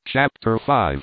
Chapter 5.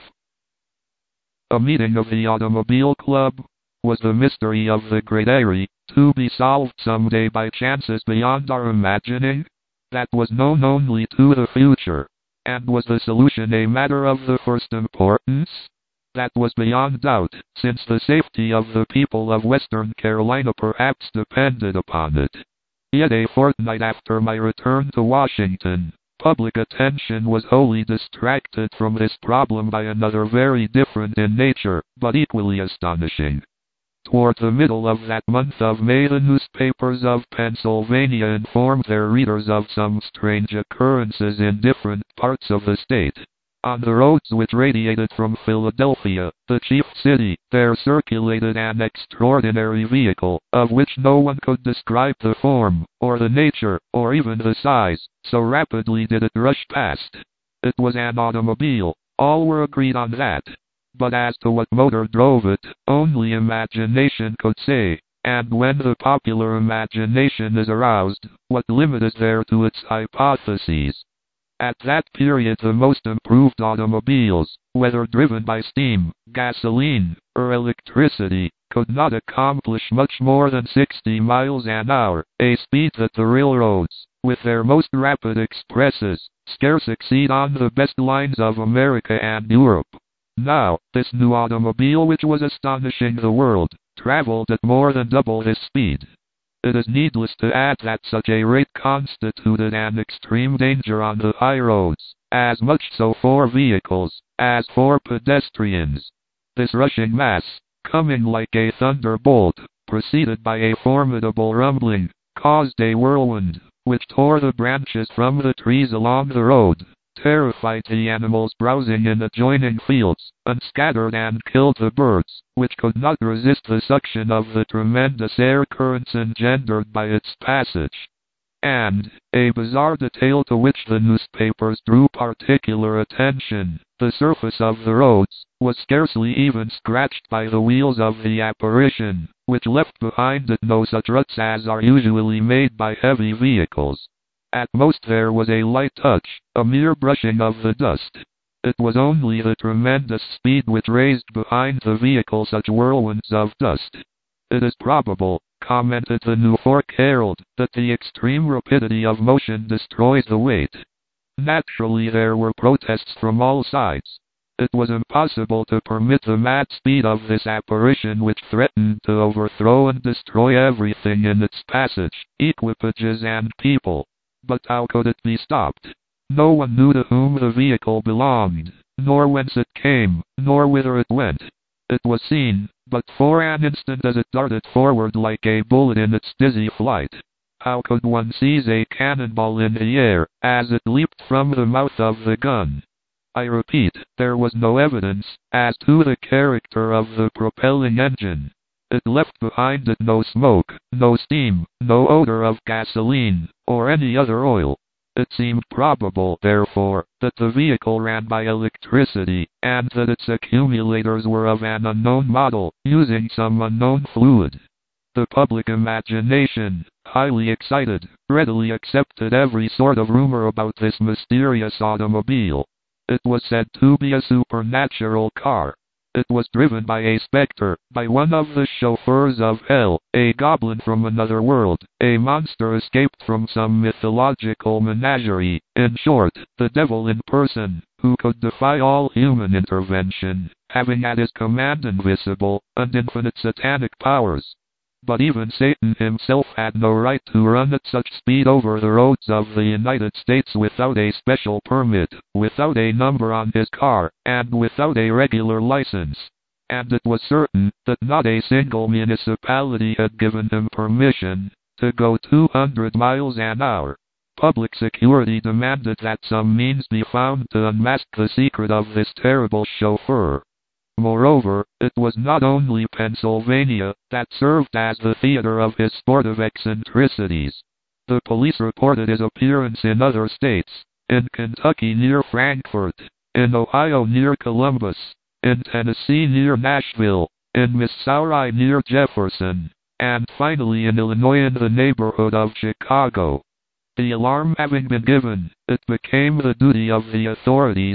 A meeting of the Automobile Club. Was the mystery of the Great Eyrie to be solved someday by chances beyond our imagining? That was known only to the future. And was the solution a matter of the first importance? That was beyond doubt, since the safety of the people of Western Carolina perhaps depended upon it. Yet a fortnight after my return to Washington, public attention was wholly distracted from this problem by another very different in nature, but equally astonishing. Toward the middle of that month of May, the newspapers of Pennsylvania informed their readers of some strange occurrences in different parts of the state. On the roads which radiated from Philadelphia, the chief city, there circulated an extraordinary vehicle, of which no one could describe the form, or the nature, or even the size, so rapidly did it rush past. It was an automobile. All were agreed on that. But as to what motor drove it, only imagination could say. And when the popular imagination is aroused, what limit is there to its hypotheses? At that period the most improved automobiles, whether driven by steam, gasoline, or electricity, could not accomplish much more than 60 miles an hour, a speed that the railroads, with their most rapid expresses, scarce exceed on the best lines of America and Europe. Now, this new automobile, which was astonishing the world, traveled at more than double this speed. It is needless to add that such a rate constituted an extreme danger on the high roads, as much so for vehicles as for pedestrians. This rushing mass, coming like a thunderbolt, preceded by a formidable rumbling, caused a whirlwind, which tore the branches from the trees along the road, terrified the animals browsing in adjoining fields, and scattered and killed the birds, which could not resist the suction of the tremendous air currents engendered by its passage. And, a bizarre detail to which the newspapers drew particular attention, the surface of the roads was scarcely even scratched by the wheels of the apparition, which left behind it no such ruts as are usually made by heavy vehicles. At most there was a light touch, a mere brushing of the dust. It was only the tremendous speed which raised behind the vehicle such whirlwinds of dust. It is probable, commented the New York Herald, that the extreme rapidity of motion destroys the weight. Naturally there were protests from all sides. It was impossible to permit the mad speed of this apparition, which threatened to overthrow and destroy everything in its passage, equipages and people. But how could it be stopped? No one knew to whom the vehicle belonged, nor whence it came, nor whither it went. It was seen, but for an instant, as it darted forward like a bullet in its dizzy flight. How could one seize a cannonball in the air, as it leaped from the mouth of the gun? I repeat, there was no evidence as to the character of the propelling engine. It left behind it no smoke, no steam, no odor of gasoline, or any other oil. It seemed probable, therefore, that the vehicle ran by electricity, and that its accumulators were of an unknown model, using some unknown fluid. The public imagination, highly excited, readily accepted every sort of rumor about this mysterious automobile. It was said to be a supernatural car. It was driven by a specter, by one of the chauffeurs of hell, a goblin from another world, a monster escaped from some mythological menagerie, in short, the devil in person, who could defy all human intervention, having at his command invisible and infinite satanic powers. But even Satan himself had no right to run at such speed over the roads of the United States without a special permit, without a number on his car, and without a regular license. And it was certain that not a single municipality had given him permission to go 200 miles an hour. Public security demanded that some means be found to unmask the secret of this terrible chauffeur. Moreover, it was not only Pennsylvania that served as the theater of his sportive eccentricities. The police reported his appearance in other states, in Kentucky near Frankfort, in Ohio near Columbus, in Tennessee near Nashville, in Missouri near Jefferson, and finally in Illinois in the neighborhood of Chicago. The alarm having been given, it became the duty of the authorities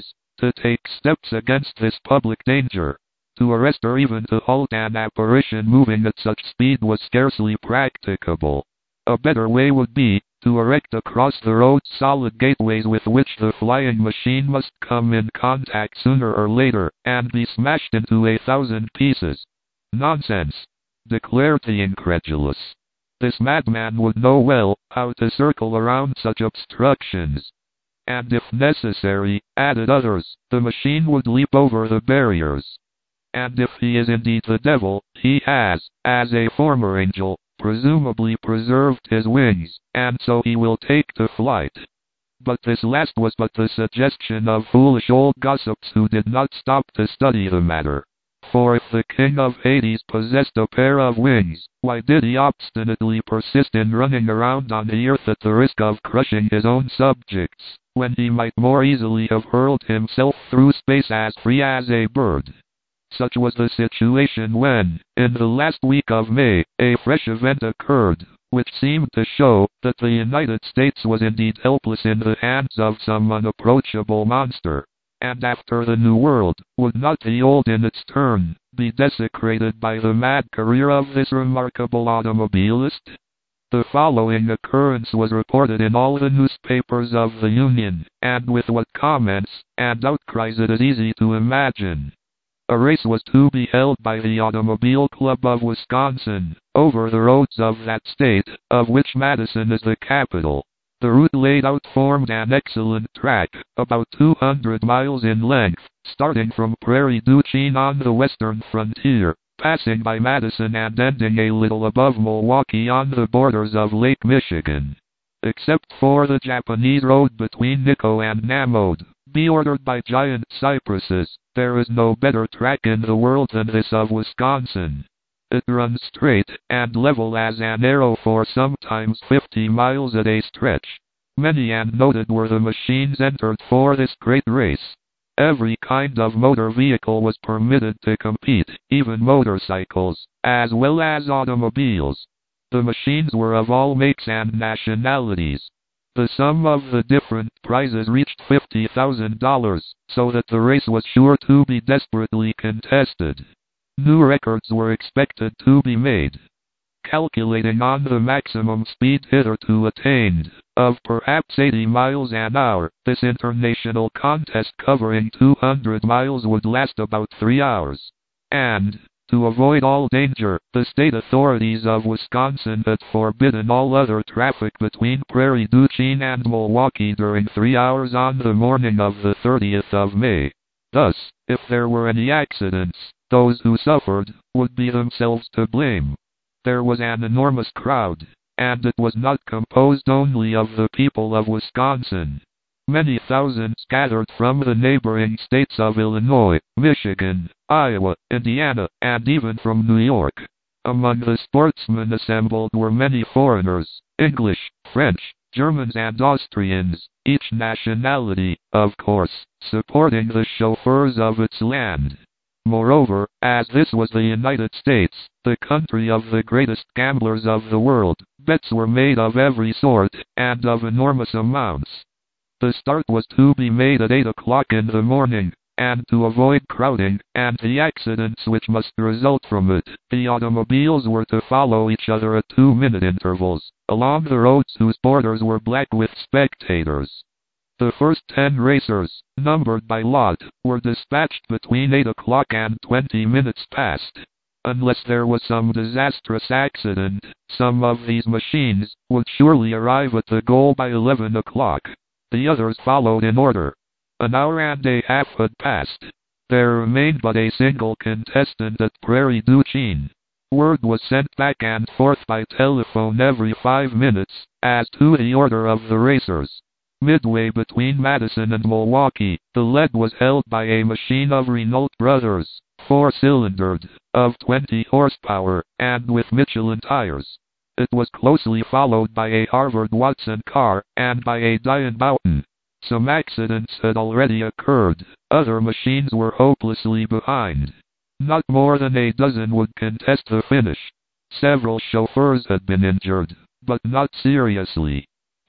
to take steps against this public danger. To arrest or even to halt an apparition moving at such speed was scarcely practicable. A better way would be to erect across the road solid gateways with which the flying machine must come in contact sooner or later, and be smashed into 1,000 pieces. Nonsense, declared the incredulous. This madman would know well how to circle around such obstructions. And if necessary, added others, the machine would leap over the barriers. And if he is indeed the devil, he has, as a former angel, presumably preserved his wings, and so he will take to flight. But this last was but the suggestion of foolish old gossips who did not stop to study the matter. For if the king of Hades possessed a pair of wings, why did he obstinately persist in running around on the earth at the risk of crushing his own subjects, when he might more easily have hurled himself through space as free as a bird? Such was the situation when, in the last week of May, a fresh event occurred, which seemed to show that the United States was indeed helpless in the hands of some unapproachable monster. And after the New World, would not the Old in its turn be desecrated by the mad career of this remarkable automobilist? The following occurrence was reported in all the newspapers of the Union, and with what comments and outcries it is easy to imagine. A race was to be held by the Automobile Club of Wisconsin, over the roads of that state, of which Madison is the capital. The route laid out formed an excellent track, about 200 miles in length, starting from Prairie du Chien on the western frontier, passing by Madison and ending a little above Milwaukee on the borders of Lake Michigan. Except for the Japanese road between Nikko and Namod, bordered by giant cypresses, there is no better track in the world than this of Wisconsin. It runs straight and level as an arrow for sometimes 50 miles at a stretch. Many and noted were the machines entered for this great race. Every kind of motor vehicle was permitted to compete, even motorcycles, as well as automobiles. The machines were of all makes and nationalities. The sum of the different prizes reached $50,000, so that the race was sure to be desperately contested. New records were expected to be made. Calculating on the maximum speed hitherto attained, of perhaps 80 miles an hour, this international contest covering 200 miles would last about 3 hours. And, to avoid all danger, the state authorities of Wisconsin had forbidden all other traffic between Prairie du Chien and Milwaukee during 3 hours on the morning of the 30th of May. Thus, if there were any accidents, those who suffered would be themselves to blame. There was an enormous crowd, and it was not composed only of the people of Wisconsin. Many thousands gathered from the neighboring states of Illinois, Michigan, Iowa, Indiana, and even from New York. Among the sportsmen assembled were many foreigners, English, French, Germans and Austrians, each nationality, of course, supporting the chauffeurs of its land. Moreover, as this was the United States, the country of the greatest gamblers of the world, bets were made of every sort, and of enormous amounts. The start was to be made at 8 o'clock in the morning, and to avoid crowding, and the accidents which must result from it, the automobiles were to follow each other at 2-minute intervals, along the roads whose borders were black with spectators. The first 10 racers, numbered by lot, were dispatched between 8 o'clock and 20 minutes past. Unless there was some disastrous accident, some of these machines would surely arrive at the goal by 11 o'clock. The others followed in order. An hour and a half had passed. There remained but a single contestant at Prairie du Chien. Word was sent back and forth by telephone every 5 minutes, as to the order of the racers. Midway between Madison and Milwaukee, the lead was held by a machine of Renault Brothers, 4-cylindered, of 20 horsepower, and with Michelin tires. It was closely followed by a Harvard-Watson car, and by a Diane Boughton. Some accidents had already occurred. Other machines were hopelessly behind. Not more than a dozen would contest the finish. Several chauffeurs had been injured, but not seriously.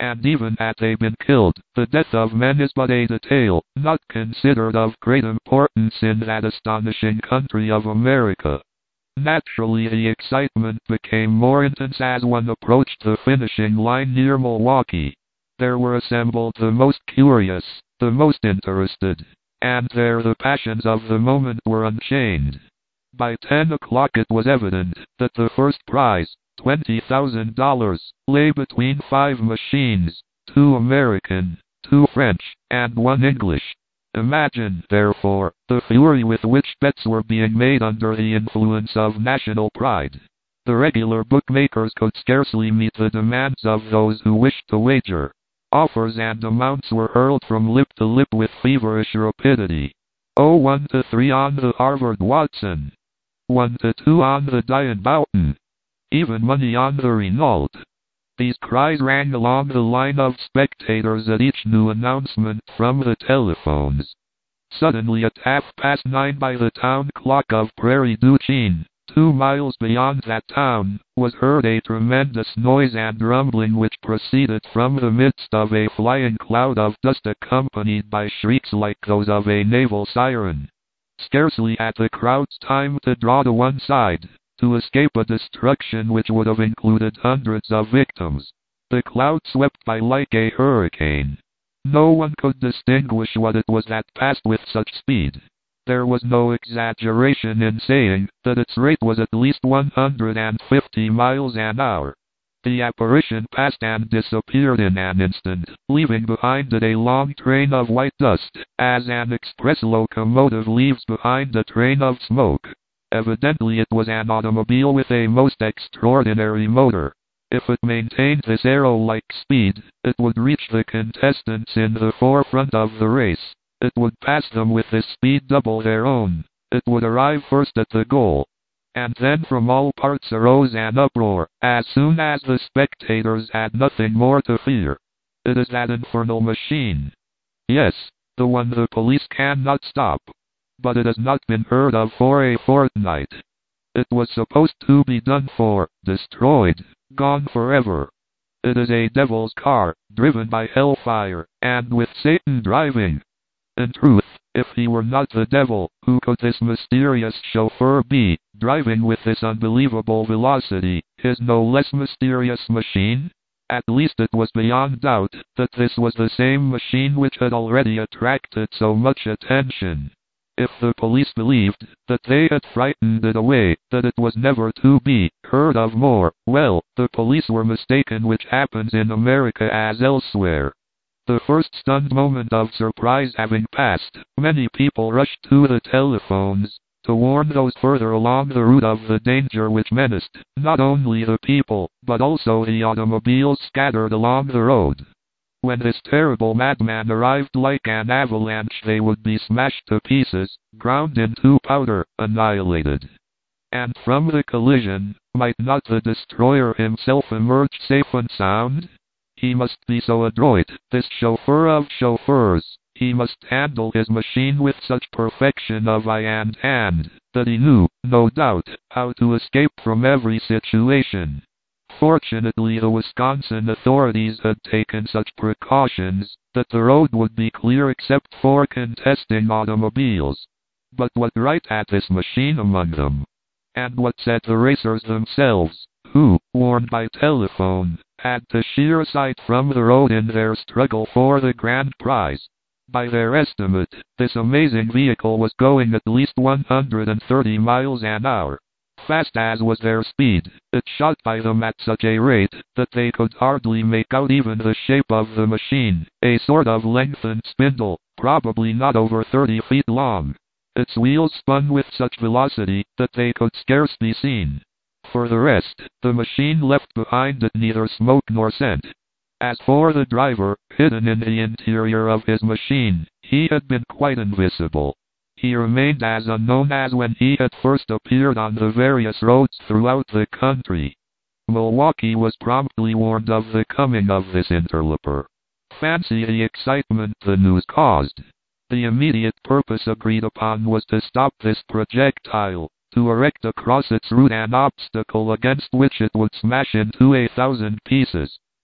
and even had they been killed, the death of men is but a detail, not considered of great importance in that astonishing country of America. Naturally, the excitement became more intense as one approached the finishing line near Milwaukee. There were assembled the most curious, the most interested, and there the passions of the moment were unchained. By 10 o'clock it was evident that the first prize, $20,000, lay between 5 machines, 2 American, 2 French, and 1 English. Imagine, therefore, the fury with which bets were being made under the influence of national pride. The regular bookmakers could scarcely meet the demands of those who wished to wager. Offers and amounts were hurled from lip to lip with feverish rapidity. 1-3 on the Harvard Watson. 1-2 on the Diane Boughton. Even money on the Renault. These cries rang along the line of spectators at each new announcement from the telephones. Suddenly at 9:30 by the town clock of Prairie du Chien, 2 miles beyond that town, was heard a tremendous noise and rumbling which proceeded from the midst of a flying cloud of dust accompanied by shrieks like those of a naval siren. Scarcely had the crowds time to draw to one side, to escape a destruction which would have included hundreds of victims. The cloud swept by like a hurricane. No one could distinguish what it was that passed with such speed. There was no exaggeration in saying that its rate was at least 150 miles an hour. The apparition passed and disappeared in an instant, leaving behind it a long train of white dust, as an express locomotive leaves behind a train of smoke. Evidently it was an automobile with a most extraordinary motor. If it maintained this arrow-like speed, it would reach the contestants in the forefront of the race. It would pass them with this speed double their own. It would arrive first at the goal. And then from all parts arose an uproar, as soon as the spectators had nothing more to fear. It is that infernal machine. Yes, the one the police cannot stop. But it has not been heard of for a fortnight. It was supposed to be done for, destroyed, gone forever. It is a devil's car, driven by hellfire, and with Satan driving. In truth, if he were not the devil, who could this mysterious chauffeur be, driving with this unbelievable velocity, his no less mysterious machine? At least it was beyond doubt that this was the same machine which had already attracted so much attention. If the police believed that they had frightened it away, that it was never to be heard of more, well, the police were mistaken, which happens in America as elsewhere. The first stunned moment of surprise having passed, many people rushed to the telephones to warn those further along the route of the danger which menaced not only the people, but also the automobiles scattered along the road. When this terrible madman arrived like an avalanche, they would be smashed to pieces, ground into powder, annihilated. And from the collision, might not the destroyer himself emerge safe and sound? He must be so adroit, this chauffeur of chauffeurs. He must handle his machine with such perfection of eye and hand, that he knew, no doubt, how to escape from every situation. Fortunately, the Wisconsin authorities had taken such precautions that the road would be clear except for contesting automobiles. But what right had this machine among them? And what said the racers themselves, who, warned by telephone, had to sheer aside from the road in their struggle for the grand prize? By their estimate, this amazing vehicle was going at least 130 miles an hour. Fast as was their speed, it shot by them at such a rate that they could hardly make out even the shape of the machine, a sort of lengthened spindle, probably not over 30 feet long. Its wheels spun with such velocity that they could scarce be seen. For the rest, the machine left behind it neither smoke nor scent. As for the driver, hidden in the interior of his machine, he had been quite invisible. He remained as unknown as when he had first appeared on the various roads throughout the country. Milwaukee was promptly warned of the coming of this interloper. Fancy the excitement the news caused. The immediate purpose agreed upon was to stop this projectile, to erect across its route an obstacle against which it would smash into 1,000 pieces.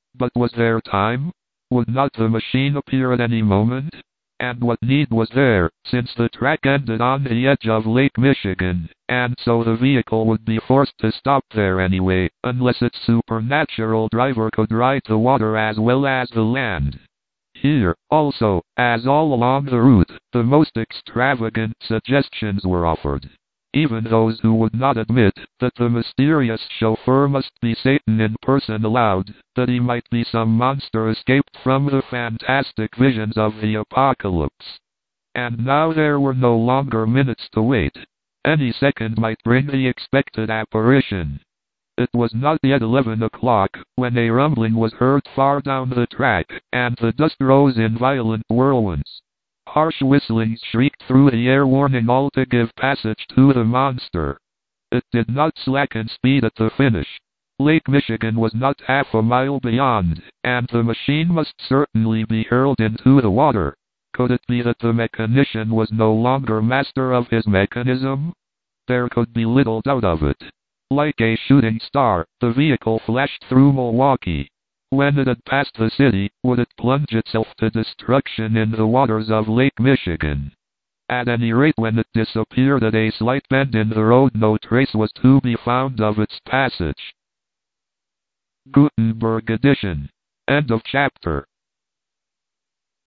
But was there time? Would not the machine appear at any moment? And what need was there, since the track ended on the edge of Lake Michigan, and so the vehicle would be forced to stop there anyway, unless its supernatural driver could ride the water as well as the land. Here, also, as all along the route, the most extravagant suggestions were offered. Even those who would not admit that the mysterious chauffeur must be Satan in person allowed that he might be some monster escaped from the fantastic visions of the apocalypse. And now there were no longer minutes to wait. Any second might bring the expected apparition. It was not yet 11 o'clock when a rumbling was heard far down the track, and the dust rose in violent whirlwinds. Harsh whistlings shrieked through the air, warning all to give passage to the monster. It did not slacken speed at the finish. Lake Michigan was not half a mile beyond, and the machine must certainly be hurled into the water. Could it be that the mechanician was no longer master of his mechanism? There could be little doubt of it. Like a shooting star, the vehicle flashed through Milwaukee. When it had passed the city, would it plunge itself to destruction in the waters of Lake Michigan? At any rate, when it disappeared at a slight bend in the road, no trace was to be found of its passage. Gutenberg edition. End of chapter.